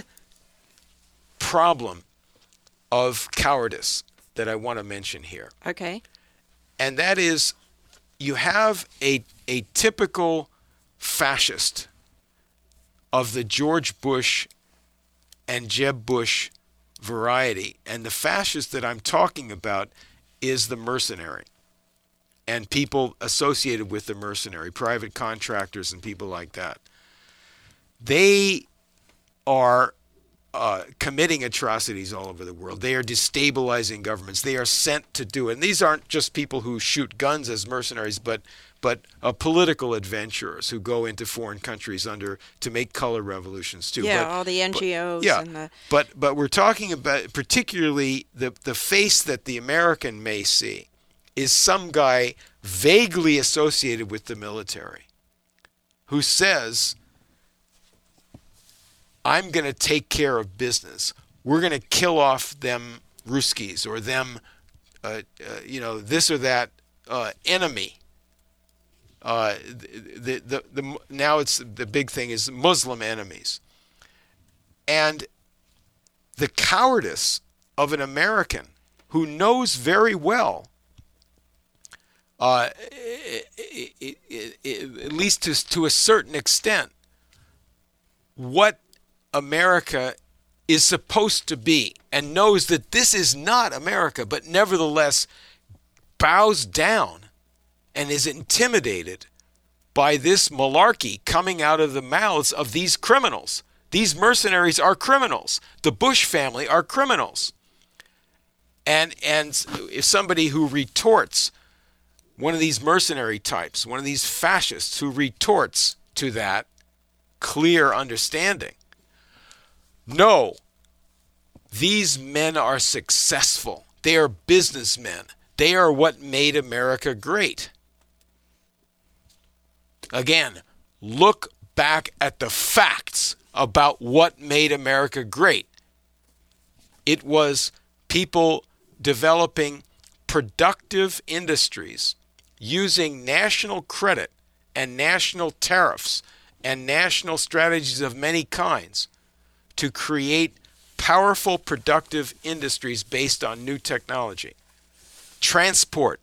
problem of cowardice that I want to mention here. Okay. And that is you have a typical fascist of the George Bush and Jeb Bush variety. And the fascist that I'm talking about is the mercenary and people associated with the mercenary, private contractors and people like that. They are committing atrocities all over the world. They are destabilizing governments. They are sent to do it. And these aren't just people who shoot guns as mercenaries, but political adventurers who go into foreign countries to make color revolutions too. Yeah, all the NGOs. But we're talking about particularly the face that the American may see is some guy vaguely associated with the military who says, I'm going to take care of business. We're going to kill off them Ruskies or them, this or that enemy Now it's the big thing is Muslim enemies, and the cowardice of an American who knows very well, at least to a certain extent, what America is supposed to be, and knows that this is not America, but nevertheless bows down and is intimidated by this malarkey coming out of the mouths of these criminals. These mercenaries are criminals. The Bush family are criminals. And if somebody who retorts, one of these mercenary types, one of these fascists who retorts to that clear understanding, no, these men are successful. They are businessmen. They are what made America great. Again, look back at the facts about what made America great. It was people developing productive industries using national credit and national tariffs and national strategies of many kinds to create powerful, productive industries based on new technology. Transport,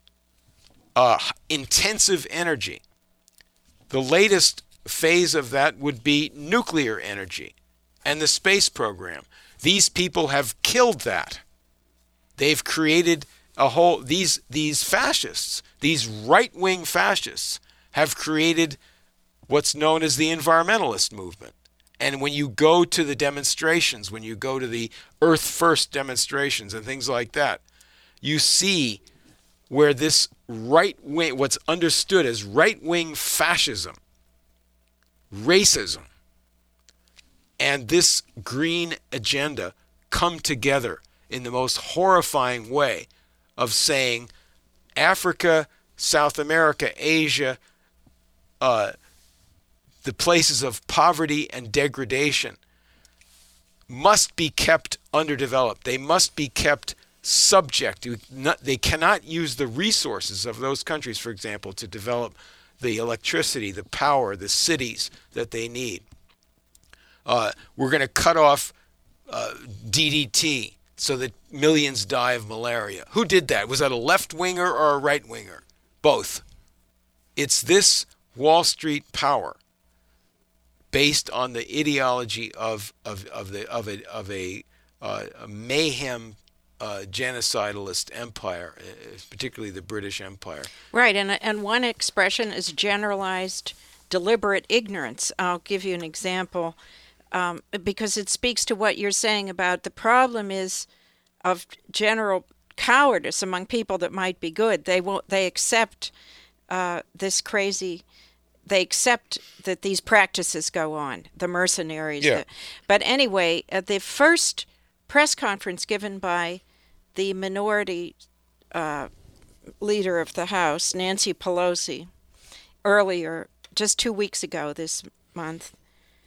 intensive energy. The latest phase of that would be nuclear energy and the space program. These people have killed that. They've created a whole, these fascists, these right-wing fascists have created what's known as the environmentalist movement. And when you go to the demonstrations, when you go to the Earth First demonstrations and things like that, you see where this right-wing, what's understood as right-wing fascism, racism, and this green agenda come together in the most horrifying way of saying Africa, South America, Asia, the places of poverty and degradation must be kept underdeveloped. They must be kept subject. They cannot use the resources of those countries, for example, to develop the electricity, the power, the cities that they need. We're going to cut off DDT so that millions die of malaria. Who did that? Was that a left-winger or a right-winger? Both. It's this Wall Street power based on the ideology of a mayhem genocidalist empire, particularly the British Empire. Right, and one expression is generalized deliberate ignorance. I'll give you an example because it speaks to what you're saying about the problem is of general cowardice among people that might be good. They accept this crazy. They accept that these practices go on, the mercenaries. Yeah. But anyway, at the first press conference given by the minority leader of the House, Nancy Pelosi, earlier, just 2 weeks ago this month,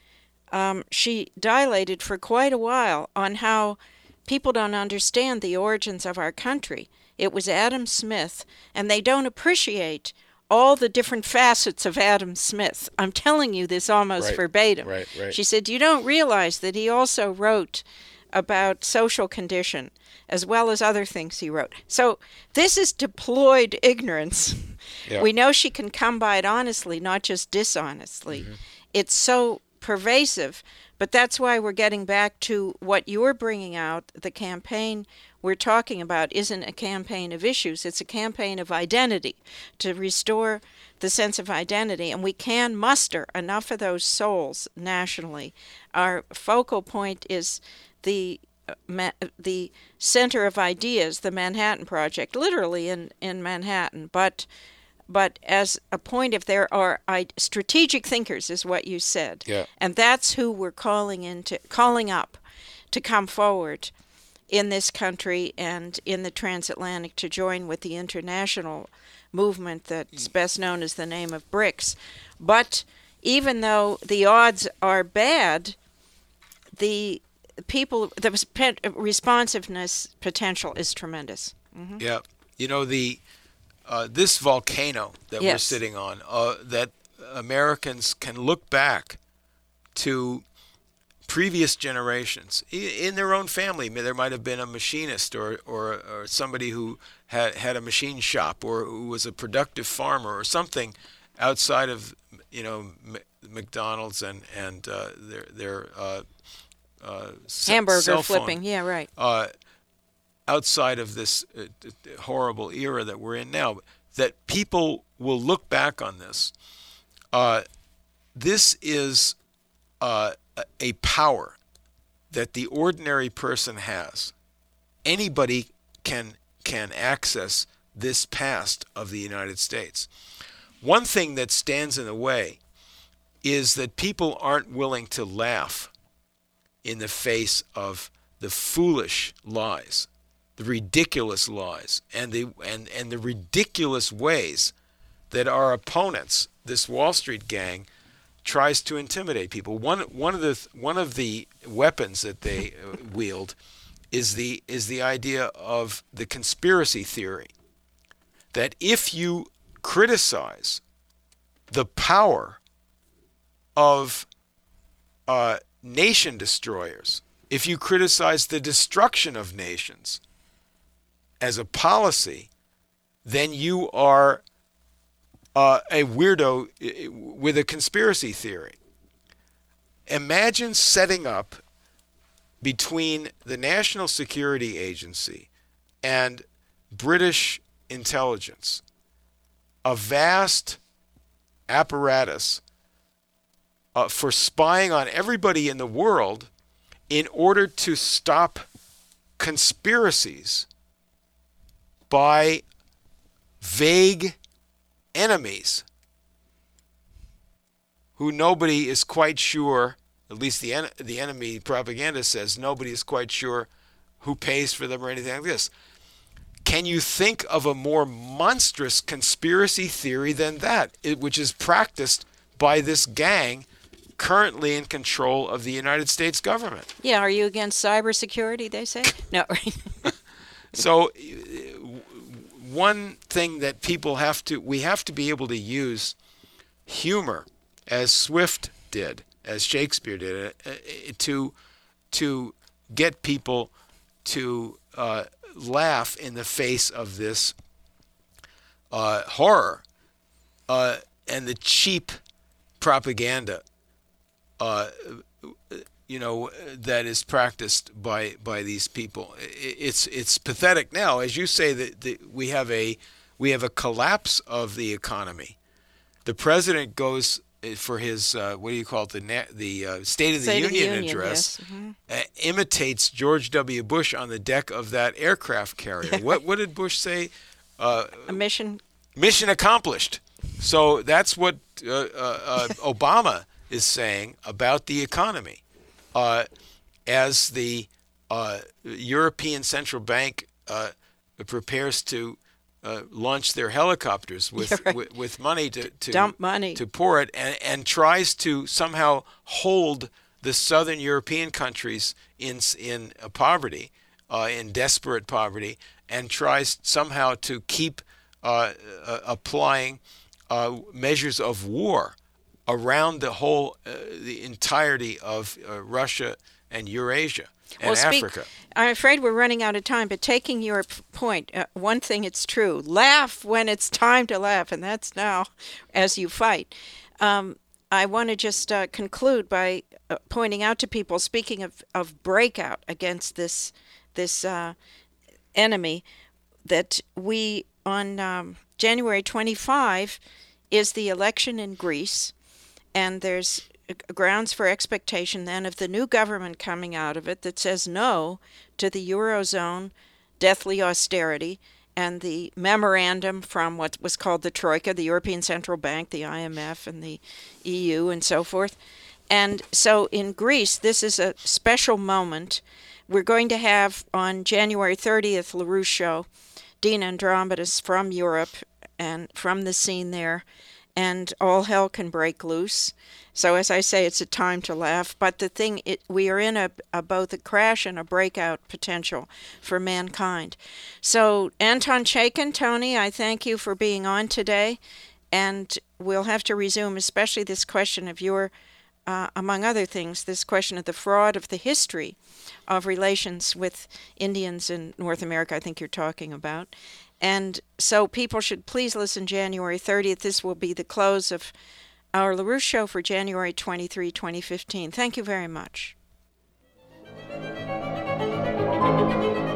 she dilated for quite a while on how people don't understand the origins of our country. It was Adam Smith, and they don't appreciate all the different facets of Adam Smith. I'm telling you this almost verbatim. Right. She said, you don't realize that he also wrote about social condition as well as other things he wrote. So this is deployed ignorance. Yeah. We know she can come by it honestly, not just dishonestly. Mm-hmm. It's so pervasive, but that's why we're getting back to what you're bringing out. The campaign we're talking about isn't a campaign of issues. It's a campaign of identity, to restore the sense of identity. And we can muster enough of those souls nationally. Our focal point is the center of ideas, the Manhattan Project, literally in Manhattan. But as a point, if there are strategic thinkers, is what you said. Yeah. And that's who we're calling up to come forward in this country and in the transatlantic to join with the international movement that's best known as the name of BRICS. But even though the odds are bad, the responsiveness potential is tremendous. Mm-hmm. Yeah. You know, the this volcano that we're Yes. sitting on, that Americans can look back to previous generations in their own family. There might have been a machinist or somebody who had a machine shop or who was a productive farmer or something outside of McDonald's and their Hamburger cell phone, flipping. Yeah, right. outside of this horrible era that we're in now, that people will look back on this. This is a power that the ordinary person has. Anybody can access this past of the United States. One thing that stands in the way is that people aren't willing to laugh in the face of the foolish lies, the ridiculous lies, and the ridiculous ways that our opponents, this Wall Street gang, tries to intimidate people. One of the weapons that they wield is the idea of the conspiracy theory, that if you criticize the power of nation destroyers, if you criticize the destruction of nations as a policy, then you are a weirdo with a conspiracy theory. Imagine setting up between the National Security Agency and British intelligence a vast apparatus for spying on everybody in the world in order to stop conspiracies by vague enemies who nobody is quite sure, at least the enemy propaganda says nobody is quite sure who pays for them or anything like this. Can you think of a more monstrous conspiracy theory than that, which is practiced by this gang currently in control of the United States government? Yeah, are you against cybersecurity, they say? No, right. So one thing that we have to be able to use humor, as Swift did, as Shakespeare did, to get people to laugh in the face of this horror and the cheap propaganda that is practiced by these people. It's pathetic now, as you say, that we have a collapse of the economy. The president goes for his what do you call it, the State of the Union address, yes. Mm-hmm. Imitates George W. Bush on the deck of that aircraft carrier. What did Bush say? A mission accomplished. So that's what Obama is saying about the economy. As the European Central Bank prepares to launch their helicopters with money to dump money, to pour it, and tries to somehow hold the southern European countries in poverty, in desperate poverty, and tries somehow to keep applying measures of war around the entirety of Russia and Eurasia and Africa. I'm afraid we're running out of time, but taking your point, one thing it's true, laugh when it's time to laugh, and that's now as you fight. I want to just conclude by pointing out to people, speaking of breakout against this enemy, that we, on January 25, is the election in Greece, and there's grounds for expectation then of the new government coming out of it that says no to the Eurozone deathly austerity and the memorandum from what was called the Troika, the European Central Bank, the IMF, and the EU, and so forth. And so in Greece, this is a special moment. We're going to have on January 30th, LaRouche show, Dean Andromedis from Europe and from the scene there. and all hell can break loose. So as I say, it's a time to laugh. But the thing, we are in both a crash and a breakout potential for mankind. So Anton Chaikin, Tony, I thank you for being on today. And we'll have to resume, especially this question of your, among other things, this question of the fraud of the history of relations with Indians in North America, I think you're talking about. And so people should please listen January 30th. This will be the close of our LaRouche Show for January 23, 2015. Thank you very much.